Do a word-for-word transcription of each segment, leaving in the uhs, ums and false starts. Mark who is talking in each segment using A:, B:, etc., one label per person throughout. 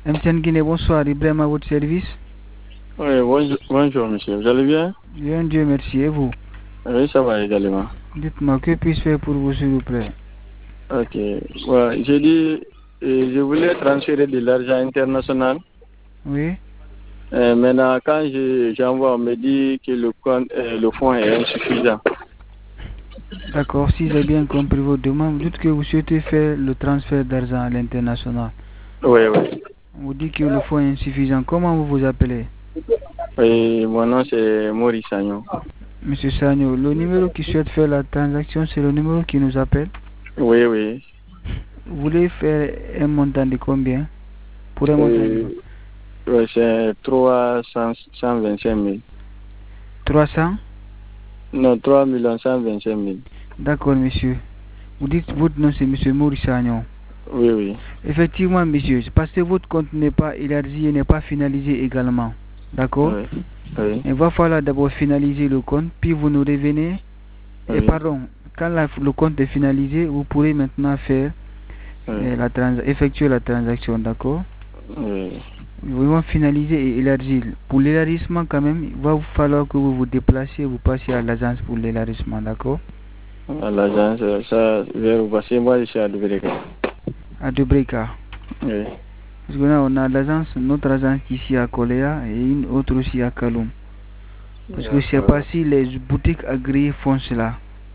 A: M T N Guinée, bonsoir. Ibrahim à votre service.
B: Oui, bonjour, bonjour monsieur. Vous allez bien?
A: Bien, Dieu merci. Et vous?
B: Oui, ça va également.
A: Dites-moi, que puis-je faire pour vous, s'il vous plaît?
B: Ok. Ouais, j'ai dit, euh, je voulais transférer de l'argent international.
A: Oui.
B: Euh, maintenant, quand je- j'envoie, on me dit que le, compte, euh, le fonds est insuffisant.
A: D'accord, si j'ai bien compris votre demande, vous dites que vous souhaitez faire le transfert d'argent à l'international.
B: Oui, oui.
A: Vous dites que le fonds est insuffisant. Comment vous vous appelez?
B: Oui, mon nom c'est Maurice Agnon.
A: Monsieur Sagno, le numéro qui souhaite faire la transaction, c'est le numéro qui nous appelle.
B: Oui, oui.
A: Vous voulez faire un montant de combien? Pour un montant de
B: Euh, ouais, c'est trois cent vingt-cinq mille.
A: trois cents?
B: Non, trois millions cent vingt-cinq mille.
A: D'accord, monsieur. Vous dites votre nom, c'est monsieur Maurice Sagnon.
B: Oui, oui.
A: Effectivement, monsieur, parce que votre compte n'est pas élargi et n'est pas finalisé également. D'accord?
B: Oui, oui.
A: Il va falloir d'abord finaliser le compte, puis vous nous revenez. Et
B: Oui,
A: pardon, quand la- le compte est finalisé, vous pourrez maintenant faire
B: oui,
A: euh, la trans effectuer la transaction, d'accord?
B: oui.
A: Nous allons finaliser et élargir. Pour l'élargissement, quand même, il va vous falloir que vous vous déplaciez, vous passiez à l'agence pour l'élargissement, d'accord?
B: À l'agence, ça, vers parce que moi je suis à Dubrega.
A: À Debreka.
B: Oui.
A: Parce que là, on a l'agence, notre agence ici à Koléa et une autre aussi à Kaloum. Parce que je ne sais pas si les boutiques agréées font cela.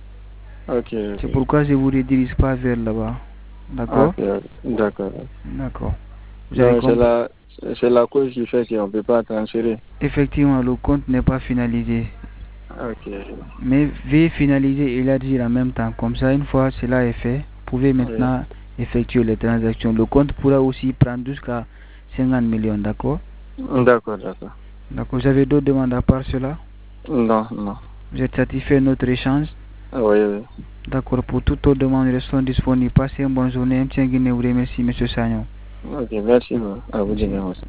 B: Ok,
A: C'est
B: ok.
A: pourquoi je ne vous redirige pas vers là-bas. D'accord?
B: Ok, d'accord.
A: D'accord. Vous avez
B: Donc c'est
A: compris?
B: la, c'est la cause qui fait qu'on ne peut pas transférer.
A: Effectivement, le compte n'est pas finalisé.
B: Ok.
A: Mais veuillez finaliser et élargir en même temps. Comme ça, une fois cela est fait, vous pouvez
B: Oui.
A: maintenant effectuer les transactions. Le compte pourra aussi prendre jusqu'à cinquante millions, d'accord?
B: D'accord, d'accord.
A: D'accord. Vous avez d'autres demandes à part cela?
B: Non, non.
A: Vous êtes satisfait de notre échange?
B: Oui, oui.
A: D'accord. Pour toutes autres demandes, restons disponibles. Passez une bonne journée. M. Guinée vous remercie, M. Sagnon.
B: Ok, merci à vous de
A: Merci.
B: même aussi.